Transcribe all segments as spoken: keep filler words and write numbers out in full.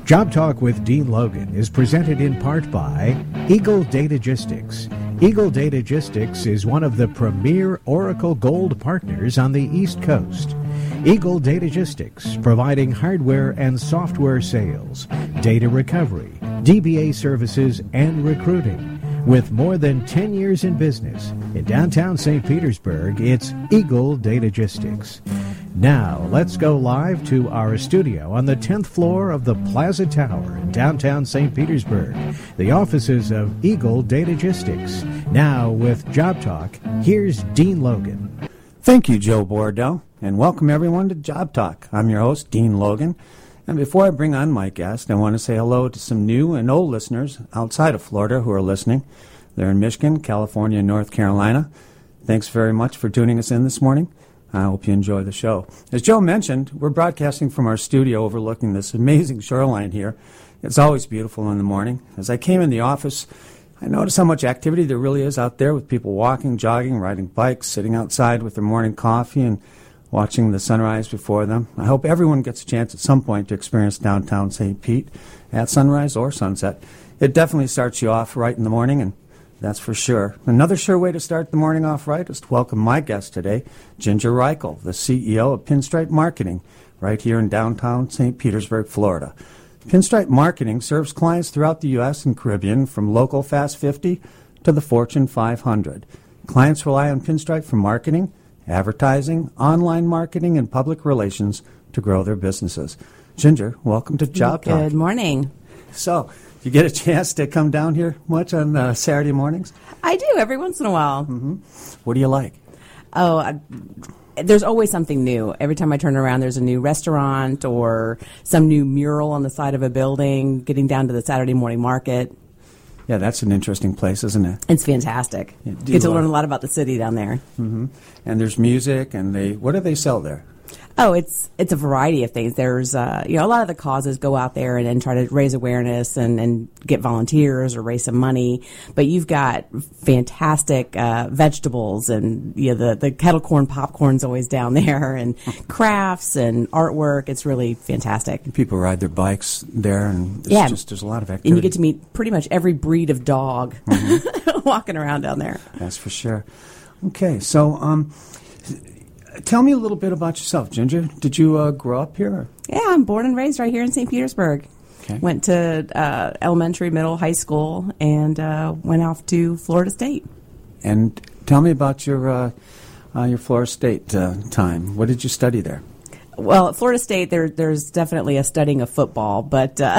Job Talk with Dean Logan is presented in part by Eagle Datagistics. Eagle Datagistics is one of the premier Oracle Gold partners on the East Coast. Eagle Datagistics, providing hardware and software sales, data recovery, D B A services, and recruiting. With more than ten years in business, in downtown Saint Petersburg, it's Eagle Datagistics. Now, let's go live to our studio on the tenth floor of the Plaza Tower in downtown Saint Petersburg, the offices of Eagle Datagistics. Now, with Job Talk, here's Dean Logan. Thank you, Joe Bordeaux, and welcome everyone to Job Talk. I'm your host, Dean Logan, and before I bring on my guest, I want to say hello to some new and old listeners outside of Florida who are listening. They're in Michigan, California, and North Carolina. Thanks very much for tuning us in this morning. I hope you enjoy the show. As Joe mentioned, we're broadcasting from our studio overlooking this amazing shoreline here. It's always beautiful in the morning. As I came in the office, I noticed how much activity there really is out there with people walking, jogging, riding bikes, sitting outside with their morning coffee and watching the sunrise before them. I hope everyone gets a chance at some point to experience downtown Saint Pete at sunrise or sunset. It definitely starts you off right in the morning, and that's for sure. Another sure way to start the morning off right is to welcome my guest today, Ginger Reichel, the C E O of Pinstripe Marketing, right here in downtown Saint Petersburg, Florida. Pinstripe Marketing serves clients throughout the U S and Caribbean, from local Fast fifty to the Fortune five hundred. Clients rely on Pinstripe for marketing, advertising, online marketing, and public relations to grow their businesses. Ginger, welcome to Job Talk. Good morning. So, you get a chance to come down here much on uh, Saturday mornings? I do, every once in a while. Mm-hmm. What do you like? Oh, I, there's always something new. Every time I turn around, there's a new restaurant or some new mural on the side of a building, getting down to the Saturday morning market. Yeah, that's an interesting place, isn't it? It's fantastic. Yeah, Get to learn a lot about the city down there. Mm-hmm. And there's music, and they what do they sell there? Oh, it's it's a variety of things. There's, uh, you know, a lot of the causes go out there and, and try to raise awareness and, and get volunteers or raise some money. But you've got fantastic uh, vegetables, and you know, the the kettle corn popcorn's always down there, and crafts and artwork. It's really fantastic. People ride their bikes there, and it's yeah. just there's a lot of activity. And you get to meet pretty much every breed of dog mm-hmm. walking around down there. That's for sure. Okay, so um. Tell me a little bit about yourself, Ginger. Did you uh, grow up here? Yeah, I'm born and raised right here in Saint Petersburg. Okay. Went to uh, elementary, middle, high school, and uh, went off to Florida State. And tell me about your uh, uh, your Florida State uh, time. What did you study there? Well, at Florida State, there, there's definitely a studying of football, but uh,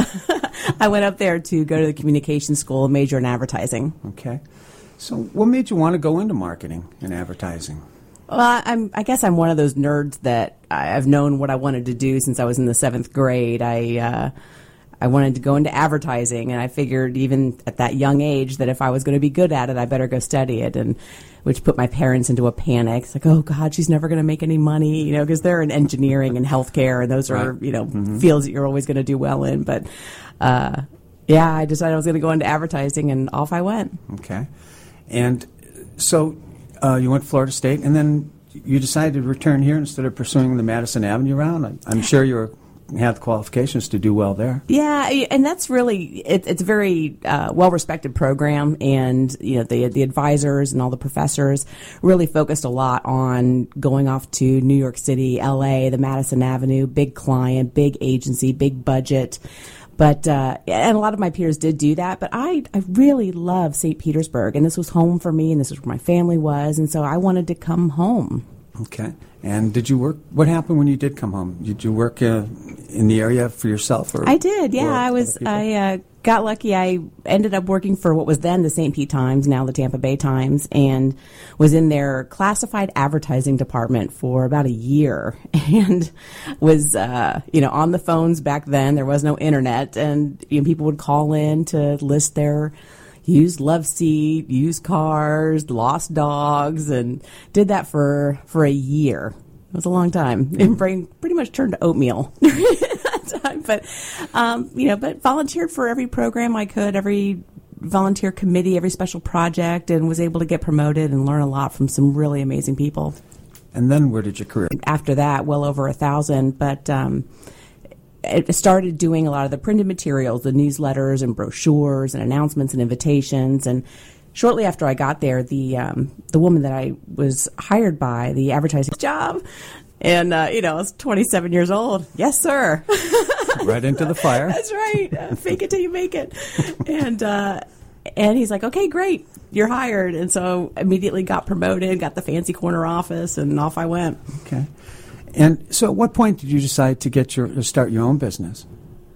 I went up there to go to the communications school and major in advertising. Okay. So what made you want to go into marketing and advertising? Well, I'm, I guess I'm one of those nerds that I've known what I wanted to do since I was in the seventh grade. I uh, I wanted to go into advertising, and I figured even at that young age that if I was going to be good at it, I better go study it, and which put my parents into a panic. It's like, oh, God, she's never going to make any money, you know, because they're in engineering and healthcare, and those are, right. you know, mm-hmm. fields that you're always going to do well in. But, uh, yeah, I decided I was going to go into advertising, and off I went. Okay. And so... Uh, you went to Florida State, and then you decided to return here instead of pursuing the Madison Avenue route. I, I'm sure you were, had the qualifications to do well there. Yeah, and that's really it, it's a very uh, well-respected program, and you know the the advisors and all the professors really focused a lot on going off to New York City, L A, the Madison Avenue, big client, big agency, big budget. But, uh, and a lot of my peers did do that, but I, I really love Saint Petersburg, and this was home for me, and this is where my family was, and so I wanted to come home. Okay. And did you work, what happened when you did come home? Did you work uh, in the area for yourself? Or, I did, yeah. I was, I uh, got lucky. I ended up working for what was then the Saint Pete Times, now the Tampa Bay Times, and was in their classified advertising department for about a year, and was, uh, you know, on the phones back then. There was no internet, and you know, people would call in to list their used love seat, used cars, lost dogs, and did that for, for a year. It was a long time. And brain pretty much turned to oatmeal during that time. But, um, you know, but volunteered for every program I could, every volunteer committee, every special project, and was able to get promoted and learn a lot from some really amazing people. And then where did your career? After that, well over a thousand. But um, I started doing a lot of the printed materials, the newsletters and brochures and announcements and invitations. And shortly after I got there, the um, the woman that I was hired by, the advertising job, and, uh, you know, I was twenty-seven years old. Yes, sir. Right into the fire. That's right. Uh, fake it till you make it. And uh, and he's like, okay, great. You're hired. And so immediately got promoted, got the fancy corner office, and off I went. Okay. And so at what point did you decide to get your to start your own business?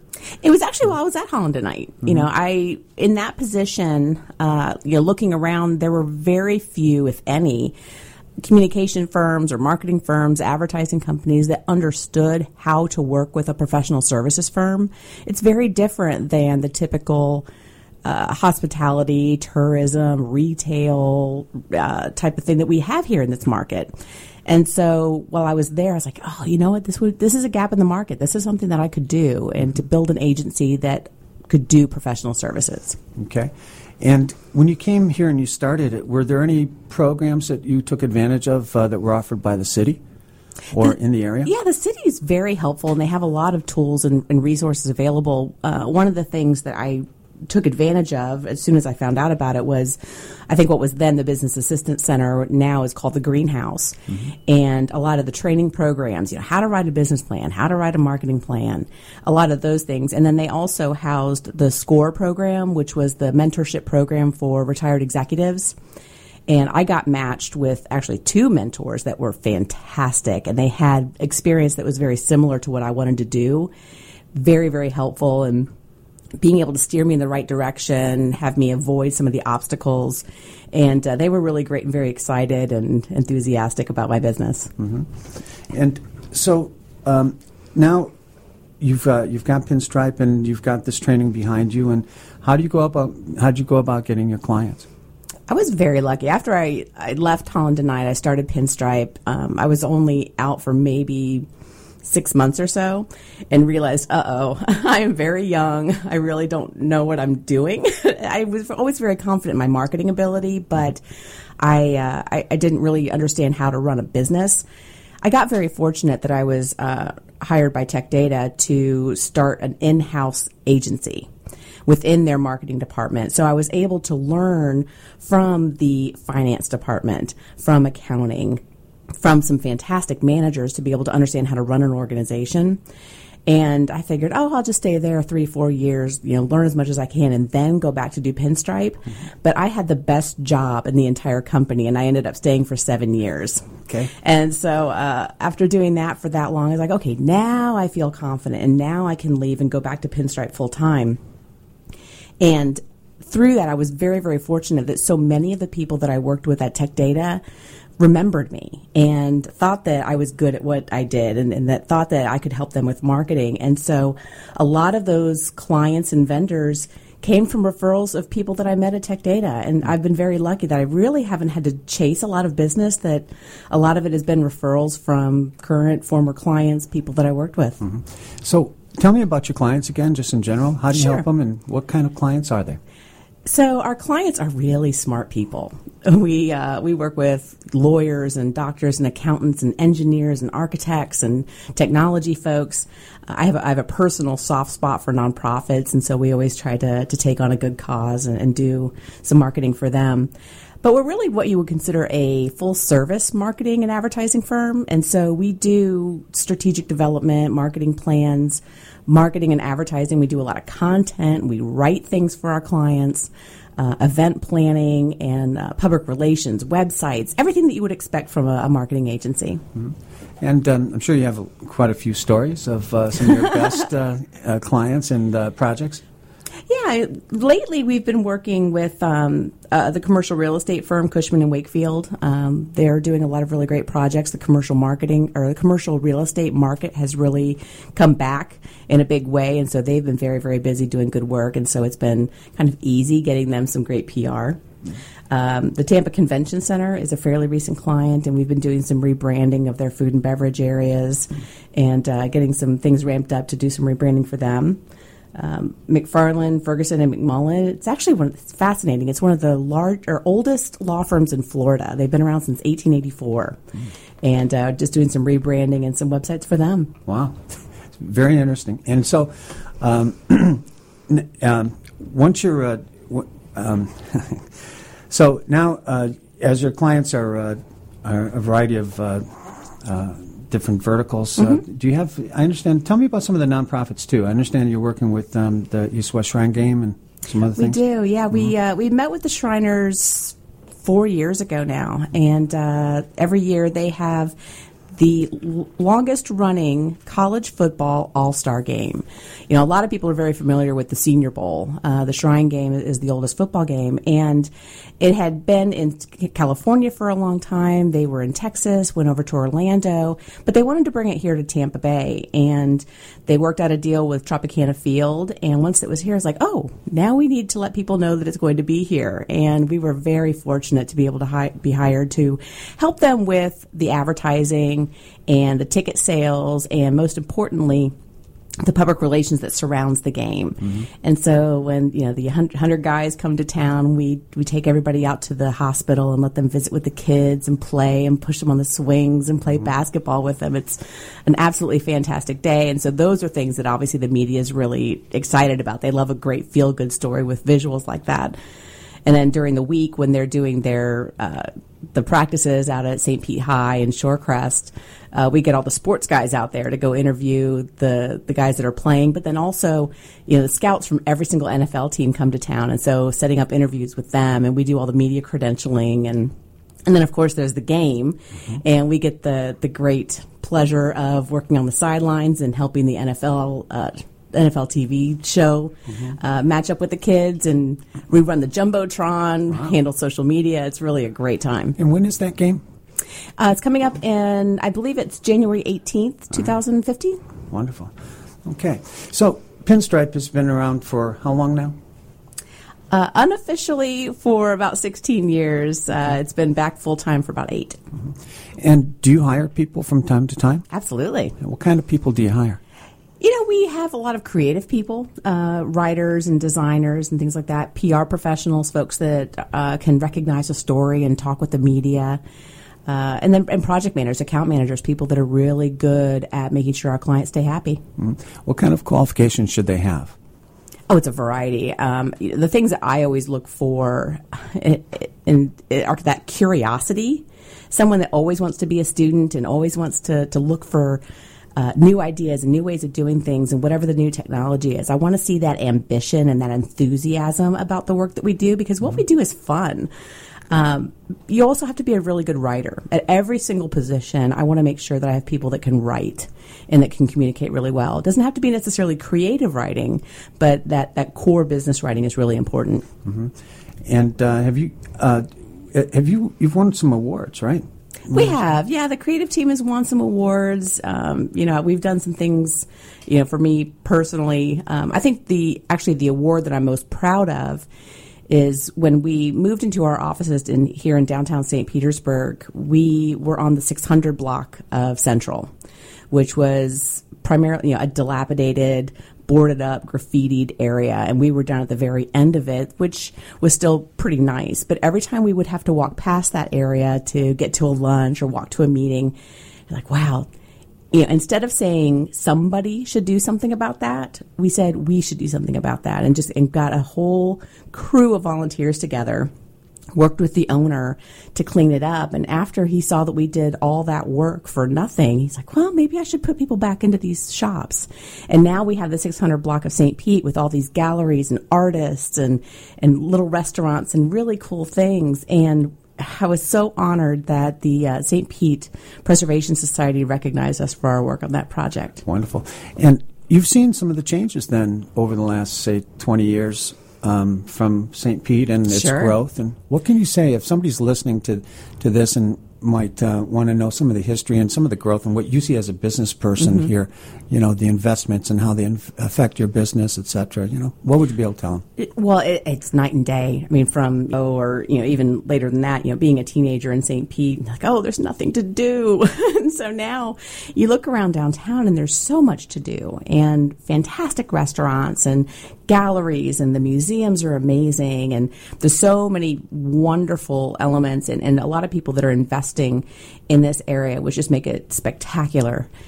It was actually while I was at Holland and Knight. Mm-hmm. You know, I, in that position, uh, you know, looking around, there were very few, if any, communication firms or marketing firms, advertising companies that understood how to work with a professional services firm. It's very different than the typical uh, hospitality, tourism, retail uh, type of thing that we have here in this market. And so while I was there, I was like, oh, you know what? This would this is a gap in the market. This is something that I could do, and to build an agency that could do professional services. Okay. And when you came here and you started it, were there any programs that you took advantage of uh, that were offered by the city or the, in the area? Yeah, the city is very helpful, and they have a lot of tools and, and resources available. Uh, one of the things that I took advantage of as soon as I found out about it was, I think what was then the Business Assistance Center now is called the Greenhouse. Mm-hmm. And a lot of the training programs, you know, how to write a business plan, how to write a marketing plan, a lot of those things. And then they also housed the SCORE program, which was the mentorship program for retired executives. And I got matched with actually two mentors that were fantastic, and they had experience that was very similar to what I wanted to do. Very, very helpful, and being able to steer me in the right direction, have me avoid some of the obstacles. And uh, they were really great and very excited and enthusiastic about my business. Mm-hmm. And so um, now you've uh, you've got Pinstripe and you've got this training behind you. And how do you go about how do you go about getting your clients? I was very lucky. After I, I left Holland and Knight, I started Pinstripe. Um, I was only out for maybe six months or so and realized, uh-oh, I am very young. I really don't know what I'm doing. I was always very confident in my marketing ability, but I, uh, I, I didn't really understand how to run a business. I got very fortunate that I was uh, hired by Tech Data to start an in-house agency within their marketing department. So I was able to learn from the finance department, from accounting, from some fantastic managers to be able to understand how to run an organization. And I figured, oh, I'll just stay there three, four years, you know, learn as much as I can, and then go back to do Pinstripe. Mm-hmm. But I had the best job in the entire company, and I ended up staying for seven years. Okay. And so uh, after doing that for that long, I was like, okay, now I feel confident, and now I can leave and go back to Pinstripe full time. And through that, I was very, very fortunate that so many of the people that I worked with at Tech Data remembered me and thought that I was good at what I did, and, and that thought that I could help them with marketing. And so a lot of those clients and vendors came from referrals of people that I met at Tech Data. And I've been very lucky that I really haven't had to chase a lot of business, that a lot of it has been referrals from current, former clients, people that I worked with. Mm-hmm. So tell me about your clients again, just in general. How do you Sure. help them, and what kind of clients are they? So our clients are really smart people. We uh, we work with lawyers and doctors and accountants and engineers and architects and technology folks. Uh, I have a, I have a personal soft spot for nonprofits, and so we always try to to take on a good cause and, and do some marketing for them. But we're really what you would consider a full-service marketing and advertising firm, and so we do strategic development, marketing plans, marketing and advertising. We do a lot of content. We write things for our clients, uh, event planning, and uh, public relations, websites, everything that you would expect from a, a marketing agency. Mm-hmm. And um, I'm sure you have a, quite a few stories of uh, some of your best uh, uh, clients and uh, projects. Yeah, lately we've been working with um, uh, the commercial real estate firm Cushman and Wakefield. Um, they're doing a lot of really great projects. The commercial marketing or the commercial real estate market has really come back in a big way, and so they've been very, very busy doing good work, and so it's been kind of easy getting them some great P R. Um, the Tampa Convention Center is a fairly recent client, and we've been doing some rebranding of their food and beverage areas and uh, getting some things ramped up to do some rebranding for them. Um, McFarland, Ferguson, and McMullen. It's actually one. It's fascinating. It's one of the large or oldest law firms in Florida. They've been around since eighteen eighty-four, mm. and uh, just doing some rebranding and some websites for them. Wow, very interesting. And so, um, um, once you're, uh, w- um, so now uh, as your clients are, uh, are a variety of uh, uh, different verticals, mm-hmm. uh, do you have? I understand. Tell me about some of the nonprofits too. I understand you're working with um, the East West Shrine Game and some other things. We do. Yeah, mm-hmm. we uh, we met with the Shriners four years ago now, and uh, every year they have the l- longest running college football all-star game. You know, a lot of people are very familiar with the Senior Bowl. Uh, the Shrine Game is the oldest football game, and it had been in California for a long time. They were in Texas, went over to Orlando, but they wanted to bring it here to Tampa Bay, and they worked out a deal with Tropicana Field, and once it was here, it's like, oh, now we need to let people know that it's going to be here, and we were very fortunate to be able to hi- be hired to help them with the advertising and the ticket sales, and most importantly, the public relations that surrounds the game. Mm-hmm. And so when, you know, the hundred guys come to town, we we take everybody out to the hospital and let them visit with the kids and play and push them on the swings and play mm-hmm. basketball with them. It's an absolutely fantastic day. And so those are things that obviously the media is really excited about. They love a great feel-good story with visuals like that. And then during the week when they're doing their uh, the practices out at Saint Pete High and Shorecrest, uh, we get all the sports guys out there to go interview the, the guys that are playing. But then also, you know, the scouts from every single N F L team come to town. And so setting up interviews with them, and we do all the media credentialing. And and then, of course, there's the game. Mm-hmm. And we get the, the great pleasure of working on the sidelines and helping the N F L uh N F L T V show, mm-hmm. uh, match up with the kids, and we run the Jumbotron, wow. handle social media. It's really a great time. And when is that game? Uh, it's coming up in, I believe it's January eighteenth, twenty fifteen. Right. Wonderful. Okay. So Pinstripe has been around for how long now? Uh, unofficially for about sixteen years. Uh, it's been back full-time for about eight. Mm-hmm. And do you hire people from time to time? Absolutely. What kind of people do you hire? You know, we have a lot of creative people, uh, writers and designers and things like that, P R professionals, folks that uh, can recognize a story and talk with the media, uh, and then and project managers, account managers, people that are really good at making sure our clients stay happy. Mm-hmm. What kind of qualifications should they have? Oh, it's a variety. Um, the things that I always look for in, in, in, are that curiosity, someone that always wants to be a student and always wants to, to look for Uh, new ideas and new ways of doing things and whatever the new technology is. I want to see that ambition and that enthusiasm about the work that we do, because what we do is fun. Um, you also have to be a really good writer. At every single position, I want to make sure that I have people that can write and that can communicate really well. It doesn't have to be necessarily creative writing, but that, that core business writing is really important. Mm-hmm. And uh, have you uh, have you you've won some awards, right? We have, yeah. The creative team has won some awards. Um, you know, we've done some things. You know, for me personally, um, I think the actually the award that I'm most proud of is when we moved into our offices in here in downtown Saint Petersburg. We were on the six hundred block of Central, which was primarily, you know, a dilapidated, boarded up, graffitied area, and we were down at the very end of it, which was still pretty nice. But every time we would have to walk past that area to get to a lunch or walk to a meeting, you're like, wow. You know, instead of saying somebody should do something about that, we said we should do something about that, and just and got a whole crew of volunteers together, worked with the owner to clean it up. And after he saw that we did all that work for nothing, he's like, well, maybe I should put people back into these shops. And now we have the six hundred block of Saint Pete with all these galleries and artists and, and little restaurants and really cool things. And I was so honored that the uh, Saint Pete Preservation Society recognized us for our work on that project. Wonderful. And you've seen some of the changes then over the last, say, twenty years. Um, from Saint Pete and its sure. growth. And what can you say if somebody's listening to, to this and might uh, want to know some of the history and some of the growth and what you see as a business person mm-hmm. here, you know, the investments and how they inf- affect your business, et cetera, you know, what would you be able to tell them? It, well, it, it's night and day. I mean, from, oh, or, you know, even later than that, you know, being a teenager in Saint Pete, like, oh, there's nothing to do. And so now you look around downtown and there's so much to do, and fantastic restaurants and galleries, and the museums are amazing, and there's so many wonderful elements, and, and a lot of people that are investing in this area, which just make it spectacular.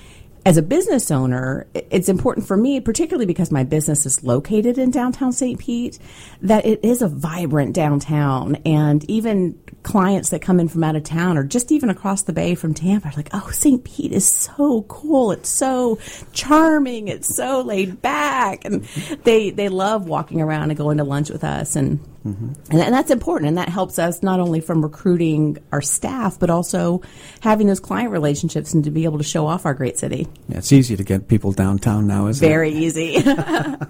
as a business owner, it's important for me, particularly because my business is located in downtown Saint Pete, that it is a vibrant downtown. And even clients that come in from out of town or just even across the bay from Tampa are like, oh, Saint Pete is so cool. It's so charming. It's so laid back. And they, they love walking around and going to lunch with us. And Mm-hmm. And, and that's important, and that helps us not only from recruiting our staff, but also having those client relationships and to be able to show off our great city. Yeah, it's easy to get people downtown now, isn't Very it? Very easy.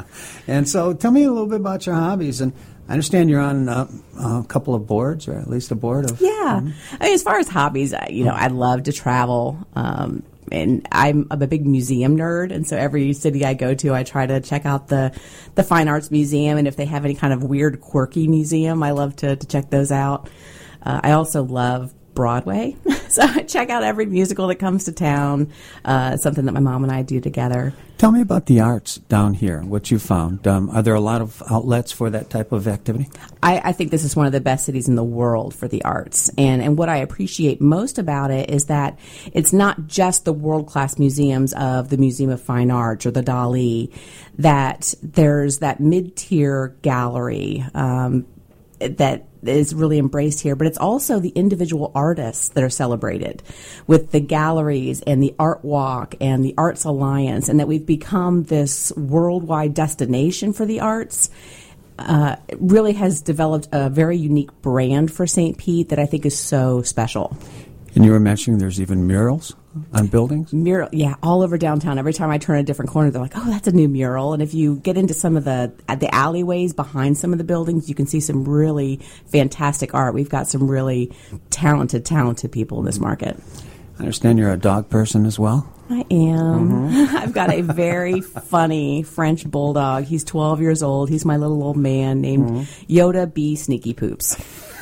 And so tell me a little bit about your hobbies. And I understand you're on uh, a couple of boards, or at least a board of... Yeah. Mm-hmm. I mean, as far as hobbies, I, you know, I love to travel. Um, and I'm, I'm a big museum nerd, and so every city I go to, I try to check out the, the Fine Arts Museum, and if they have any kind of weird, quirky museum, I love to, to check those out. Uh, I also love Broadway, so I check out every musical that comes to town, uh, something that my mom and I do together. Tell me about the arts down here, what you found. Um, are there a lot of outlets for that type of activity? I, I think this is one of the best cities in the world for the arts. And, and what I appreciate most about it is that it's not just the world-class museums of the Museum of Fine Arts or the Dali, that there's that mid-tier gallery um, that is really embraced here, but it's also the individual artists that are celebrated with the galleries and the Art Walk and the Arts Alliance, and that we've become this worldwide destination for the arts. Uh, it really has developed a very unique brand for Saint Pete that I think is so special. And you were mentioning there's even murals on buildings? Mural, yeah, all over downtown. Every time I turn a different corner, they're like, oh, that's a new mural. And if you get into some of the the alleyways behind some of the buildings, you can see some really fantastic art. We've got some really talented, talented people in this market. I understand you're a dog person as well? I am. Mm-hmm. I've got a very funny French bulldog. He's twelve years old. He's my little old man named mm-hmm. Yoda B. Sneaky Poops.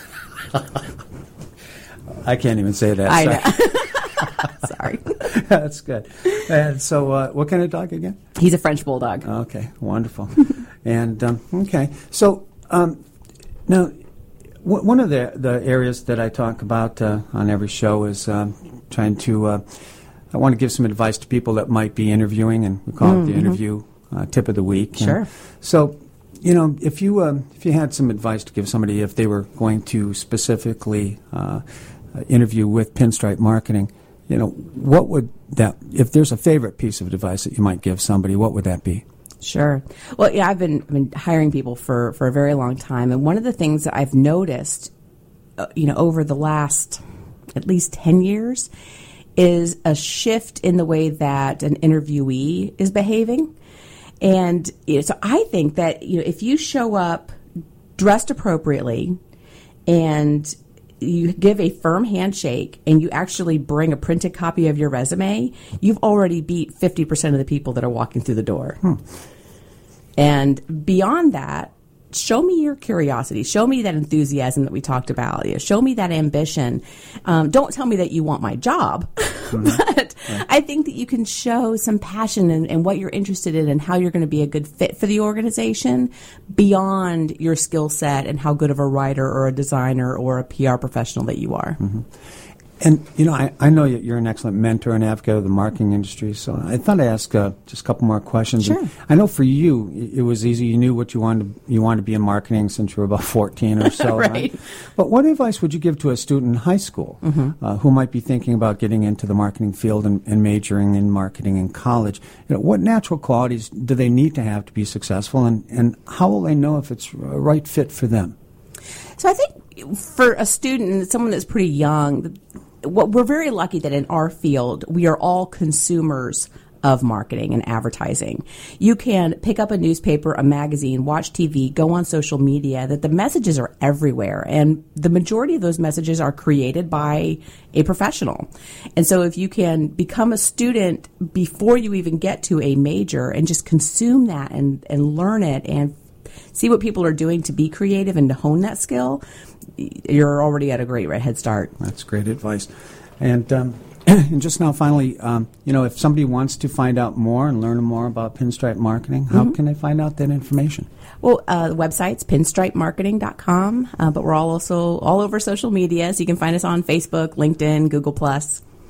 I can't even say that. I know. Sorry. That's good. And so, uh, what kind of dog again? He's a French bulldog. Okay, wonderful. and um, okay, so um, now w- one of the the areas that I talk about uh, on every show is um, trying to. Uh, I want to give some advice to people that might be interviewing, and we call mm-hmm. it the interview uh, tip of the week. Sure. And so. You know, if you uh, if you had some advice to give somebody if they were going to specifically uh, interview with Pinstripe Marketing, you know, what would that, if there's a favorite piece of advice that you might give somebody, what would that be? Sure. Well, yeah, I've been, I've been hiring people for, for a very long time, and one of the things that I've noticed, uh, you know, over the last at least ten years is a shift in the way that an interviewee is behaving. And you know, so I think that you know if you show up dressed appropriately and you give a firm handshake and you actually bring a printed copy of your resume, you've already beat fifty percent of the people that are walking through the door. Hmm. And beyond that, show me your curiosity. Show me that enthusiasm that we talked about. You know, show me that ambition. Um, don't tell me that you want my job. Mm-hmm. But right. I think that you can show some passion in, in what you're interested in and how you're going to be a good fit for the organization beyond your skill set and how good of a writer or a designer or a P R professional that you are. Mm-hmm. And, you know, I, I know you're an excellent mentor and advocate of the marketing industry, so I thought I'd ask uh, just a couple more questions. Sure. And I know for you, it was easy. You knew what you wanted to, you wanted to be in marketing since you were about fourteen or so. Right. Right? But what advice would you give to a student in high school mm-hmm. uh, who might be thinking about getting into the marketing field and, and majoring in marketing in college? You know, what natural qualities do they need to have to be successful, and, and how will they know if it's a right fit for them? So I think for a student, someone that's pretty young, what we're very lucky that in our field, we are all consumers of marketing and advertising. You can pick up a newspaper, a magazine, watch T V, go on social media, that the messages are everywhere. And the majority of those messages are created by a professional. And so if you can become a student before you even get to a major and just consume that and, and learn it and see what people are doing to be creative and to hone that skill, you're already at a great head start. That's great advice. And um, and just now, finally, um, you know, if somebody wants to find out more and learn more about Pinstripe Marketing, how mm-hmm. can they find out that information? Well, uh, the website's pinstripe marketing dot com, uh, but we're all also all over social media, so you can find us on Facebook, LinkedIn, Google Plus.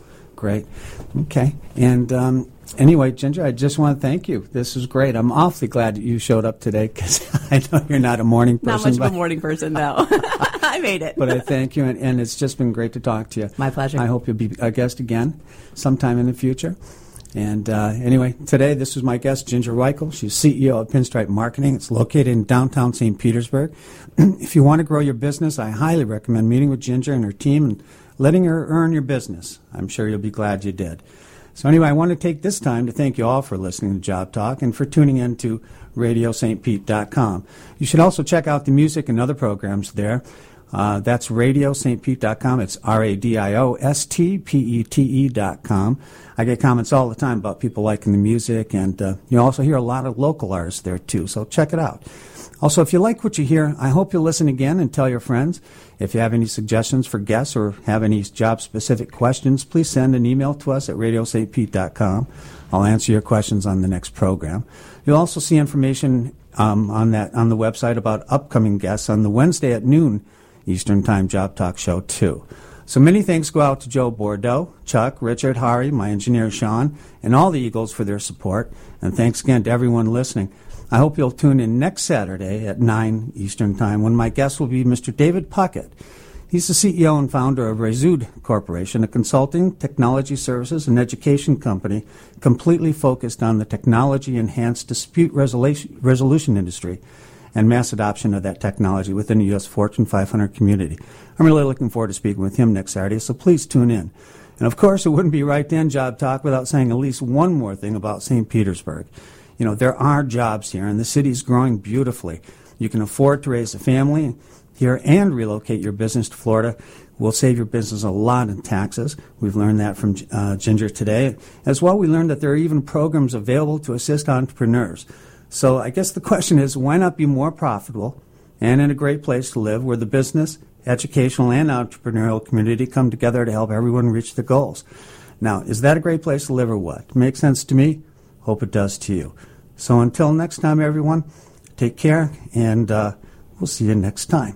great. Okay. And um, anyway, Ginger, I just want to thank you. This is great. I'm awfully glad that you showed up today because I know you're not a morning person. Not much of a morning person, no. I made it. But I thank you, and, and it's just been great to talk to you. My pleasure. I hope you'll be a guest again sometime in the future. And uh, anyway, today this was my guest, Ginger Weichel. She's C E O of Pinstripe Marketing. It's located in downtown Saint Petersburg. If you want to grow your business, I highly recommend meeting with Ginger and her team and letting her earn your business. I'm sure you'll be glad you did. So anyway, I want to take this time to thank you all for listening to Job Talk and for tuning in to radio st pete dot com. You should also check out the music and other programs there. Uh, that's radio st pete dot com. It's R A D I O S T P E T E dot com. I get comments all the time about people liking the music, and uh, you also hear a lot of local artists there, too, so check it out. Also, if you like what you hear, I hope you'll listen again and tell your friends. If you have any suggestions for guests or have any job-specific questions, please send an email to us at radio st pete dot com. I'll answer your questions on the next program. You'll also see information um, on that on the website about upcoming guests on the Wednesday at noon Eastern Time Job Talk Show, too. So many thanks go out to Joe Bordeaux, Chuck, Richard, Hari, my engineer Sean, and all the Eagles for their support. And thanks again to everyone listening. I hope you'll tune in next Saturday at nine Eastern Time when my guest will be Mister David Puckett. He's the C E O and founder of Rezud Corporation, a consulting, technology services, and education company completely focused on the technology-enhanced dispute resolution, resolution industry and mass adoption of that technology within the U S Fortune five hundred community. I'm really looking forward to speaking with him next Saturday, so please tune in. And of course, it wouldn't be Right Then Job Talk without saying at least one more thing about Saint Petersburg. You know, there are jobs here, and the city's growing beautifully. You can afford to raise a family here and relocate your business to Florida. Will save your business a lot in taxes. We've learned that from uh, Ginger today. As well, we learned that there are even programs available to assist entrepreneurs. So I guess the question is, why not be more profitable and in a great place to live where the business, educational, and entrepreneurial community come together to help everyone reach their goals? Now, is that a great place to live or what? Makes sense to me? Hope it does to you. So until next time, everyone, take care, and uh, we'll see you next time.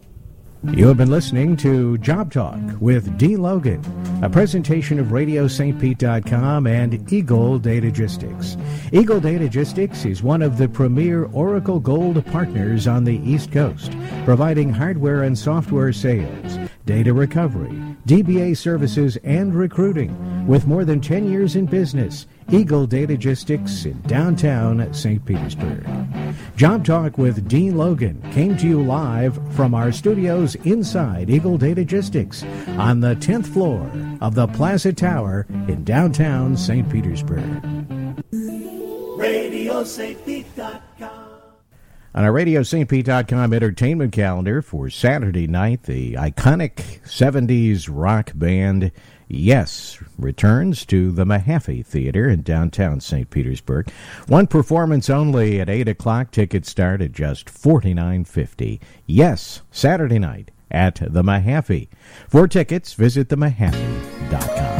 You have been listening to Job Talk with Dean Logan, a presentation of radio st pete dot com and Eagle Datagistics. Eagle Datagistics is one of the premier Oracle Gold partners on the East Coast, providing hardware and software sales, data recovery, D B A services, and recruiting. With more than ten years in business, Eagle Datagistics in downtown Saint Petersburg. Job Talk with Dean Logan came to you live from our studios inside Eagle Datagistics on the tenth floor of the Plaza Tower in downtown Saint Petersburg. radio st pete dot com. On our radio st pete dot com entertainment calendar for Saturday night, the iconic seventies rock band Yes returns to the Mahaffey Theater in downtown Saint Petersburg. One performance only at eight o'clock. Tickets start at just forty-nine fifty. Yes, Saturday night at the Mahaffey. For tickets, visit the mahaffey dot com.